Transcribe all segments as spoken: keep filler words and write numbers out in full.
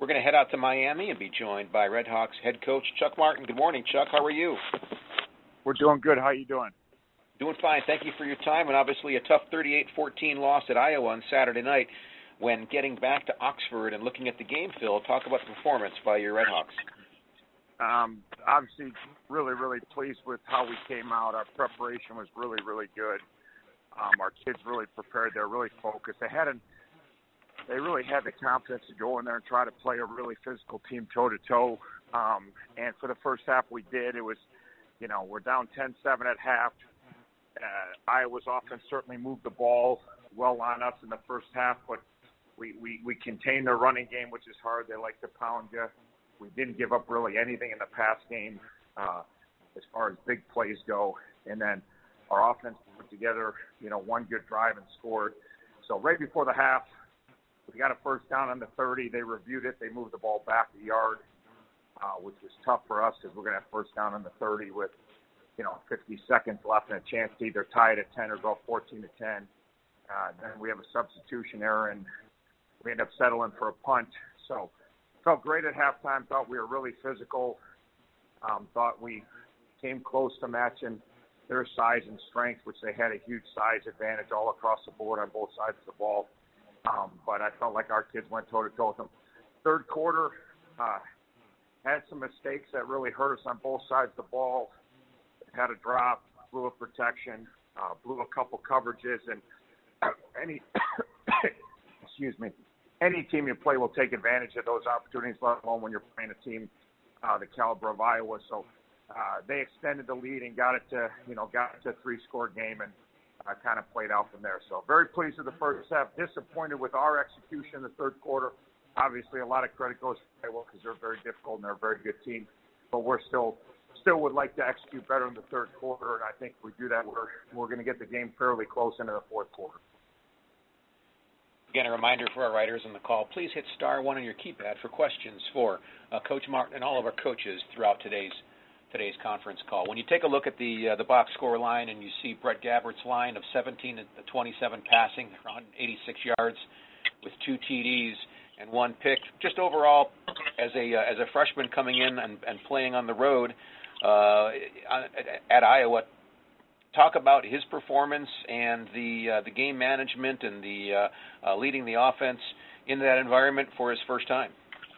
We're going to head out to Miami and be joined by Redhawks head coach Chuck Martin. Good morning, Chuck. How are you? We're doing good. How are you doing? Doing fine. Thank you for your time, and obviously a tough thirty-eight fourteen loss at Iowa on Saturday night. When getting back to Oxford and looking at the game, Phil, talk about the performance by your Redhawks. Um, obviously, really, really pleased with how we came out. Our preparation was really, really good. Um, our kids really prepared. They're really focused. They had an, they really had the confidence to go in there and try to play a really physical team toe-to-toe. Um, and for the first half we did. It was, you know, we're down ten seven at half. Uh, Iowa's offense certainly moved the ball well on us in the first half, but we, we, we contained their running game, which is hard. They like to pound you. We didn't give up really anything in the pass game uh, as far as big plays go. And then our offense put together, you know, one good drive and scored. So right before the half, we got a first down on the thirty. They reviewed it. They moved the ball back a yard, uh, which was tough for us because we're going to have first down on the thirty with, you know, fifty seconds left and a chance to either tie it at ten or go fourteen to ten. Uh, then we have a substitution error, and we end up settling for a punt. So felt great at halftime. Thought we were really physical. Um, thought we came close to matching their size and strength, which they had a huge size advantage all across the board on both sides of the ball. Um, but I felt like our kids went toe-to-toe with them. Third quarter, uh, had some mistakes that really hurt us on both sides of the ball. Had a drop, blew a protection, uh, blew a couple coverages, and any excuse me, any team you play will take advantage of those opportunities, let alone when you're playing a team uh, the caliber of Iowa. So uh, they extended the lead and got it to, you know, got it to a three-score game, and uh, kind of played out from there. So very pleased with the first half. Disappointed with our execution in the third quarter. Obviously, a lot of credit goes to Iowa because they're very difficult and they're a very good team. But we're still still would like to execute better in the third quarter, and I think if we do that, we're we're going to get the game fairly close into the fourth quarter. Again, a reminder for our writers on the call, please hit star one on your keypad for questions for uh, Coach Martin and all of our coaches throughout today's today's conference call. When you take a look at the uh, the box score line and you see Brett Gabbert's line of seventeen to twenty-seven passing for one hundred eighty-six yards with two T Ds and one pick, just overall as a uh, as a freshman coming in and, and playing on the road uh, at, at Iowa, talk about his performance and the uh, the game management and the uh, uh, leading the offense in that environment for his first time.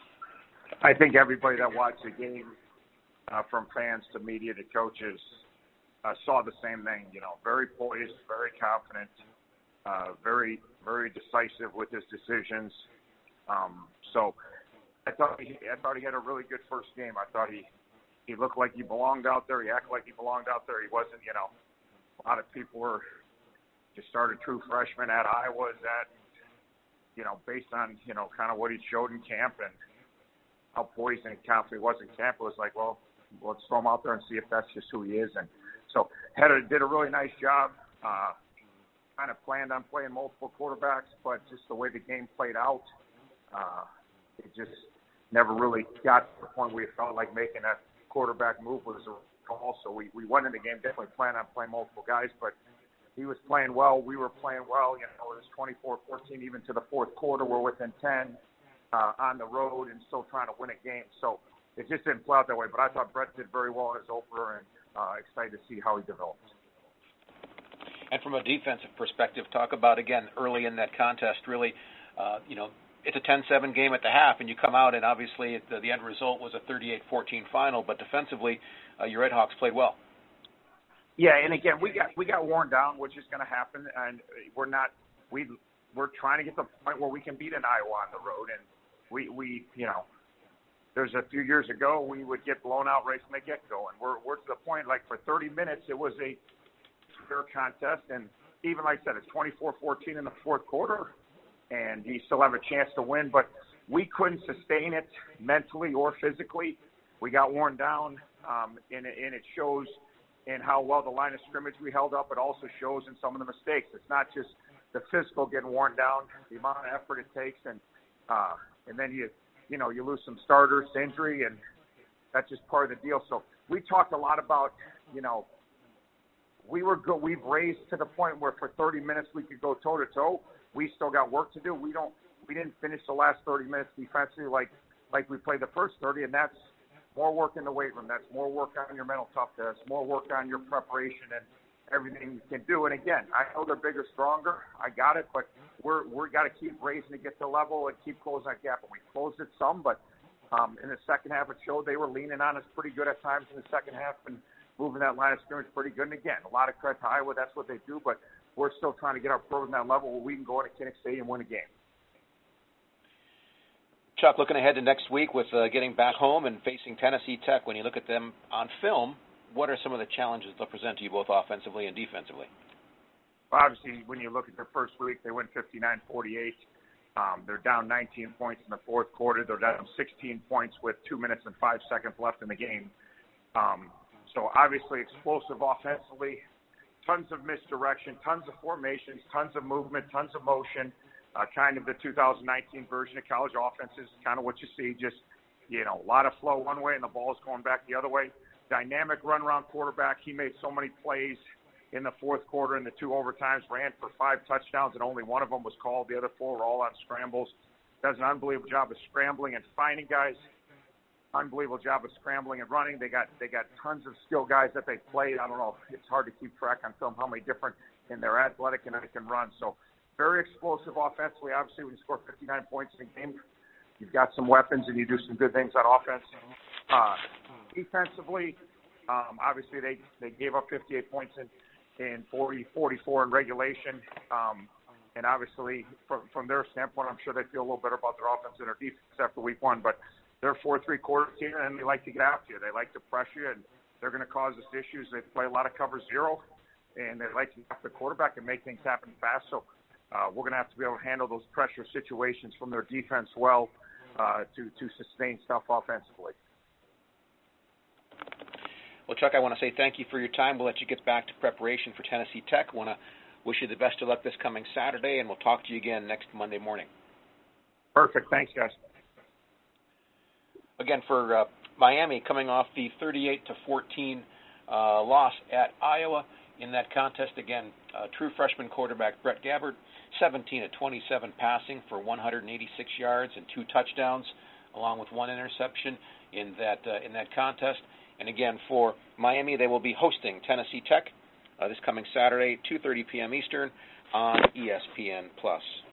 I think everybody that watched the game, uh, from fans to media to coaches, uh, saw the same thing. You know, very poised, very confident, uh, very very decisive with his decisions. Um, so I thought he, I thought he had a really good first game. I thought he he looked like he belonged out there. He acted like he belonged out there. He wasn't, you know. A lot of people were just started true freshmen at Iowa that, you know, based on, you know, kind of what he showed in camp and how poised and confident he was in camp, it was like, well, let's throw him out there and see if that's just who he is. And so had a, did a really nice job. Uh, kind of planned on playing multiple quarterbacks, but just the way the game played out, uh, it just never really got to the point where we felt like making a quarterback move was a call. So we, we went in the game definitely planning on playing multiple guys, but he was playing well. We were playing well. You know, it was twenty-four fourteen even to the fourth quarter. We're within ten uh, on the road and still trying to win a game. So it just didn't play out that way. But I thought Brett did very well in his opener, and uh, excited to see how he develops. And from a defensive perspective, talk about, again, early in that contest, really, uh, you know, it's a ten seven game at the half, and you come out, and obviously it, the, the end result was a thirty-eight fourteen final, but defensively, uh, your Redhawks played well. Yeah, and again, we got we got worn down, which is going to happen, and we're not we we're trying to get to the point where we can beat an Iowa on the road, and we we you know, there's a few years ago we would get blown out right from the get go, and we're we're to the point like for thirty minutes it was a fair contest, and even like I said, it's twenty-four fourteen in the fourth quarter, and you still have a chance to win, but we couldn't sustain it mentally or physically. We got worn down, um, and, it, and it shows in how well the line of scrimmage we held up. It also shows in some of the mistakes. It's not just the physical getting worn down, the amount of effort it takes, and uh, and then you you know you lose some starters to injury, and that's just part of the deal. So we talked a lot about, you know, we were go- we've raised to the point where for thirty minutes we could go toe to toe. We still got work to do. We don't we didn't finish the last thirty minutes defensively like like we played the first thirty, and that's more work in the weight room. That's more work on your mental toughness, more work on your preparation and everything you can do. And again, I know they're bigger, stronger. I got it, but we're we're got to keep raising to get to level and keep closing that gap. And we closed it some, but um, in the second half, it showed they were leaning on us pretty good at times in the second half and moving that line of scrimmage pretty good. And again, a lot of credit to Iowa. That's what they do, but we're still trying to get our program to that level where we can go into Kinnick Stadium and win a game. Chuck, looking ahead to next week with uh, getting back home and facing Tennessee Tech, when you look at them on film, what are some of the challenges they'll present to you both offensively and defensively? Obviously, when you look at their first week, they went fifty-nine forty-eight. Um, they're down nineteen points in the fourth quarter. They're down sixteen points with two minutes and five seconds left in the game. Um, so obviously explosive offensively, tons of misdirection, tons of formations, tons of movement, tons of motion. Uh, kind of the two thousand nineteen version of college offenses, kind of what you see, just, you know, a lot of flow one way and the ball's going back the other way. Dynamic run-around quarterback. He made so many plays in the fourth quarter and the two overtimes, ran for five touchdowns, and only one of them was called. The other four were all on scrambles. Does an unbelievable job of scrambling and finding guys. Unbelievable job of scrambling and running. They got they got tons of skill guys that they played. I don't know. It's hard to keep track on film how many different, and they're athletic and they can run. So very explosive offensively. Obviously, when you score fifty-nine points in a game, you've got some weapons and you do some good things on offense. Uh, defensively, um, obviously they, they gave up fifty-eight points in, in forty, forty-four in regulation. Um, and obviously, from, from their standpoint, I'm sure they feel a little better about their offense and their defense after week one. But they're four three-quarter team, and they like to get after you. They like to pressure you, and they're going to cause us issues. They play a lot of cover zero, and they like to get the quarterback and make things happen fast. So uh, we're going to have to be able to handle those pressure situations from their defense well uh, to, to sustain stuff offensively. Well, Chuck, I want to say thank you for your time. We'll let you get back to preparation for Tennessee Tech. I want to wish you the best of luck this coming Saturday, and we'll talk to you again next Monday morning. Perfect. Thanks, guys. Again, for uh, Miami, coming off the thirty-eight to fourteen uh, loss at Iowa in that contest. Again, uh, true freshman quarterback Brett Gabbert, seventeen of twenty-seven passing for one hundred eighty-six yards and two touchdowns, along with one interception in that uh, in that contest. And again, for Miami, they will be hosting Tennessee Tech uh, this coming Saturday, two thirty p.m. Eastern on E S P N plus.